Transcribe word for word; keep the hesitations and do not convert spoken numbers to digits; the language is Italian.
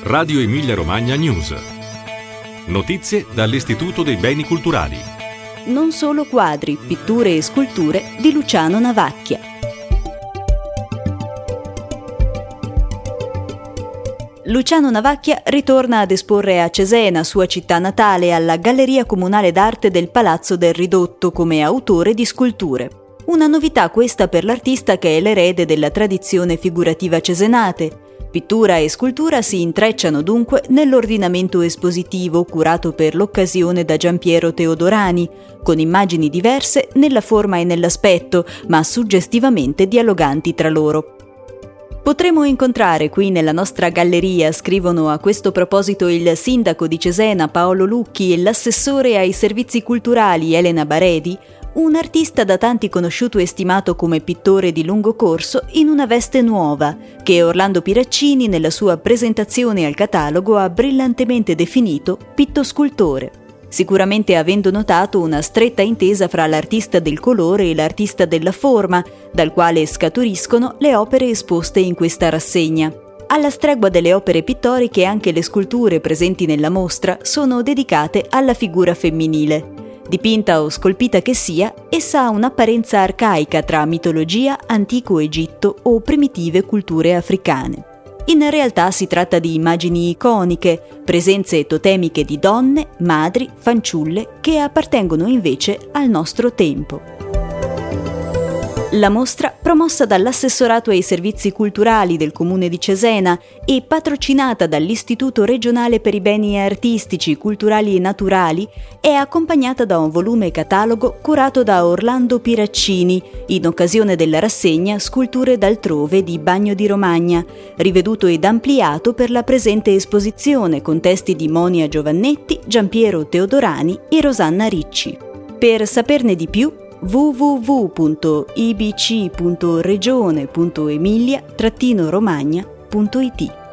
Radio Emilia Romagna News. Notizie dall'Istituto dei Beni Culturali. Non solo quadri, pitture e sculture di Luciano Navacchia. Luciano Navacchia ritorna ad esporre a Cesena, sua città natale, alla Galleria Comunale d'Arte del Palazzo del Ridotto come autore di sculture. Una novità questa per l'artista che è l'erede della tradizione figurativa cesenate. Pittura e scultura si intrecciano dunque nell'ordinamento espositivo curato per l'occasione da Giampiero Teodorani, con immagini diverse nella forma e nell'aspetto, ma suggestivamente dialoganti tra loro. Potremo incontrare qui nella nostra galleria, scrivono a questo proposito il sindaco di Cesena Paolo Lucchi e l'assessore ai servizi culturali Elena Baredi, un artista da tanti conosciuto e stimato come pittore di lungo corso in una veste nuova, che Orlando Piraccini nella sua presentazione al catalogo ha brillantemente definito pittoscultore. Sicuramente avendo notato una stretta intesa fra l'artista del colore e l'artista della forma, dal quale scaturiscono le opere esposte in questa rassegna. Alla stregua delle opere pittoriche, anche le sculture presenti nella mostra sono dedicate alla figura femminile. Dipinta o scolpita che sia, essa ha un'apparenza arcaica tra mitologia, antico Egitto o primitive culture africane. In realtà si tratta di immagini iconiche, presenze totemiche di donne, madri, fanciulle che appartengono invece al nostro tempo. La mostra, promossa dall'Assessorato ai Servizi Culturali del Comune di Cesena e patrocinata dall'Istituto Regionale per i Beni Artistici, Culturali e Naturali, è accompagnata da un volume catalogo curato da Orlando Piraccini, in occasione della rassegna Sculture d'altrove di Bagno di Romagna, riveduto ed ampliato per la presente esposizione con testi di Monia Giovannetti, Giampiero Teodorani e Rosanna Ricci. Per saperne di più, w w w punto i b c punto regione punto emilia trattino romagna punto i t